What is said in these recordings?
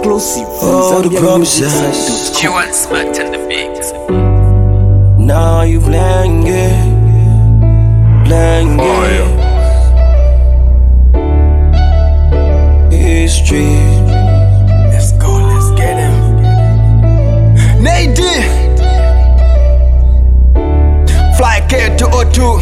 Exclusive. All the promises. You want smacked in the beat. Now you playing it. Playing it. History. Let's go, let's get him. Nady Fly K202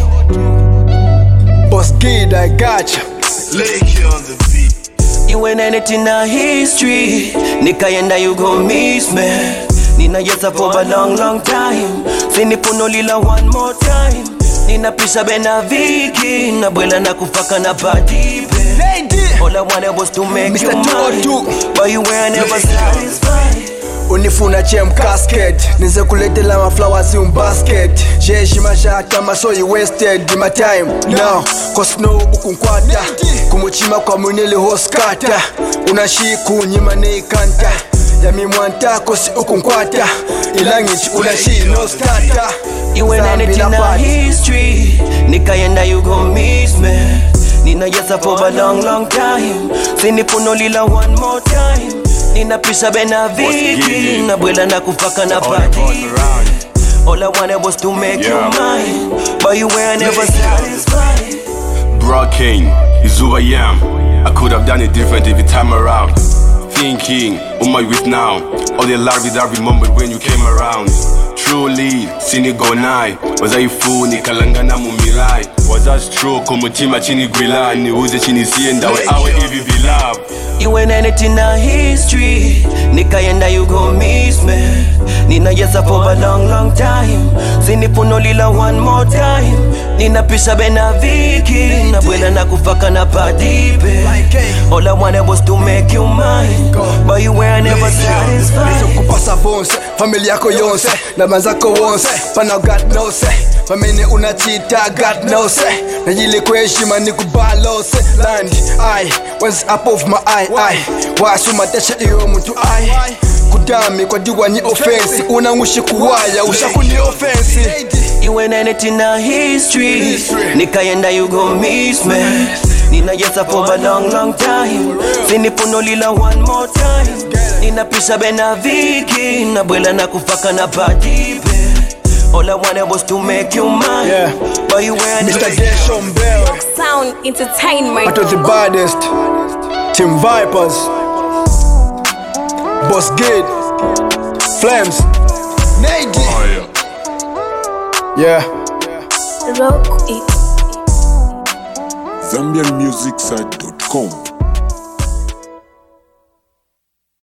Boss Gid, I got you. Lake on the beat. You ain't anything in history. Nikayenda you gon' miss me. Nina yesa for a long, long time. Sinipuno lila one more time. Nina pisha bena viki. Nabuela na kufaka na padipe. All I wanted was to make Mr. you mine, 202. but you were never satisfied. Unifuna chem casket nize kuletela ma flowers in basket. Jeshi mashata maso you wasted my time now. Cause no ukunkwata kumuchima kwa munele hoskata. Unashiku nyima neikanta yami mwanta kosi ukunkwata ilangichi unashi no starter. You ain't anything in history. Nikayenda you gon' miss me. Nina yesa for a long, long time. Sinipuno lila one more time. Nina pisha bena viki. Nabuela na kufaka na padipe. All I wanted was to make you mine, but you were never satisfied. Broad King is who I am. I could have done it different every time around. Thinking, who am I with now? All the love that I remembered when you came around. Truly, sini go nai. Was I fool, nikalangana mumirai. Was I stroke, kumutima chini gwila. Ni uze chini sienda, we awe ivi vilab. You ain't anything in history. Nikayenda you gon' miss me. Nina yesa for a long, long time. Sinipuno lila one more time. Nina pisha bena viki. Nabuela na kufaka na padipe. All I wanted was to make you mine, but you were never satisfied. Kupasa bonse, familia yako yonse na manzako wonse, pana God knows famene unachita God knows. Najile kweshima nikubalose land I was up of my eye wasuma tesha iyo mtu I kudami kwa diwa ni offense unangushi kuwaya ushakuni offense. You ain't anything in history. Nikayenda you gon' miss me. Nina yesa for a long, long time. Sinipuno lila one more time. Nina pisha bena viki. Nabuela na kufaka na padipe. All I wanted was to make you mine, but you were Mr. Gershon Bell, Sound Entertainment. part of the baddest Team Vipers, Boss Gid, Flames, Nady. Yeah. Rock it. ZambianMusicSite.com